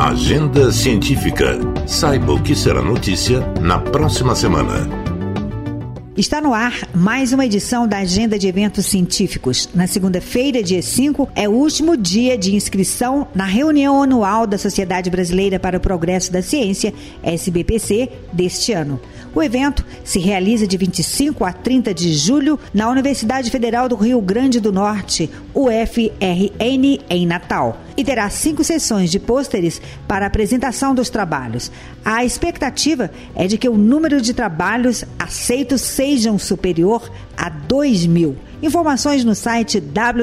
Agenda Científica. Saiba o que será notícia na próxima semana. Está no ar mais uma edição da Agenda de Eventos Científicos. Na segunda-feira, dia 5, é o último dia de inscrição na reunião anual da Sociedade Brasileira para o Progresso da Ciência, SBPC, deste ano. O evento se realiza de 25 a 30 de julho na Universidade Federal do Rio Grande do Norte, UFRN, em Natal, e terá 5 sessões de pôsteres para apresentação dos trabalhos. A expectativa é de que o número de trabalhos aceitos sejam superior a 2.000. Informações no site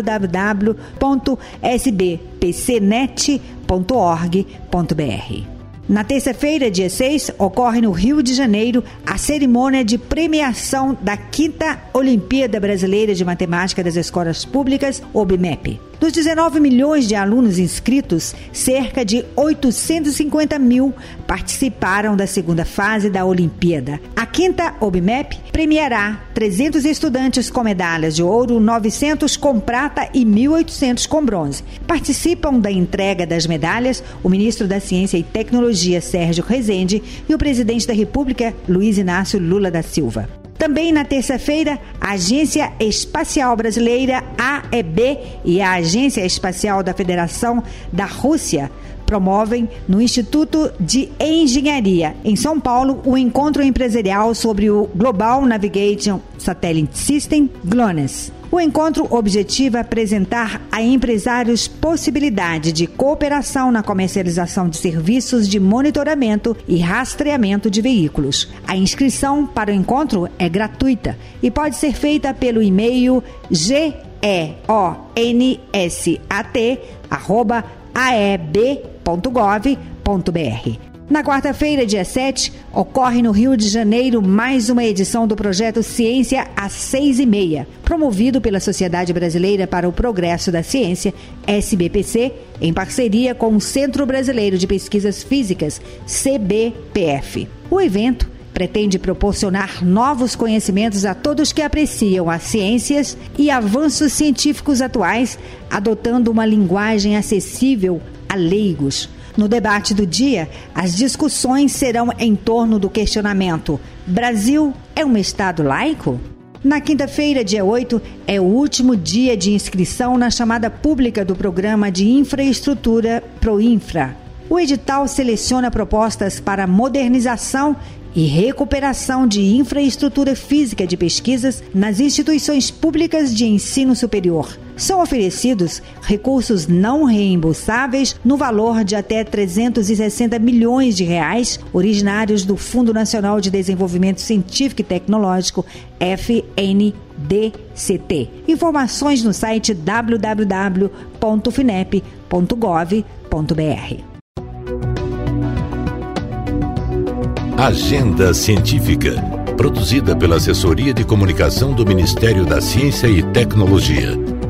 www.sbpcnet.org.br. Na terça-feira, dia 6, ocorre no Rio de Janeiro a cerimônia de premiação da 5ª Olimpíada Brasileira de Matemática das Escolas Públicas, OBMEP. Dos 19 milhões de alunos inscritos, cerca de 850 mil participaram da segunda fase da Olimpíada. A 5ª OBMEP premiará 300 estudantes com medalhas de ouro, 900 com prata e 1.800 com bronze. Participam da entrega das medalhas o ministro da Ciência e Tecnologia, Sérgio Rezende, e o presidente da República, Luiz Inácio Lula da Silva. Também na terça-feira, a Agência Espacial Brasileira, AEB, e a Agência Espacial da Federação da Rússia promovem no Instituto de Engenharia, em São Paulo, o encontro empresarial sobre o Global Navigation Satellite System, GLONASS. O encontro objetiva apresentar a empresários possibilidade de cooperação na comercialização de serviços de monitoramento e rastreamento de veículos. A inscrição para o encontro é gratuita e pode ser feita pelo e-mail geonsat@aeb.gov.br. Na quarta-feira, dia 7, ocorre no Rio de Janeiro mais uma edição do projeto Ciência às 6h30, promovido pela Sociedade Brasileira para o Progresso da Ciência, SBPC, em parceria com o Centro Brasileiro de Pesquisas Físicas, CBPF. O evento pretende proporcionar novos conhecimentos a todos que apreciam as ciências e avanços científicos atuais, adotando uma linguagem acessível a leigos. No debate do dia, as discussões serão em torno do questionamento: Brasil é um Estado laico? Na quinta-feira, dia 8, é o último dia de inscrição na chamada pública do Programa de Infraestrutura PROINFRA. O edital seleciona propostas para modernização e recuperação de infraestrutura física de pesquisas nas instituições públicas de ensino superior. São oferecidos recursos não reembolsáveis no valor de até 360 milhões de reais, originários do Fundo Nacional de Desenvolvimento Científico e Tecnológico, FNDCT. Informações no site www.finep.gov.br. Agenda Científica, produzida pela Assessoria de Comunicação do Ministério da Ciência e Tecnologia.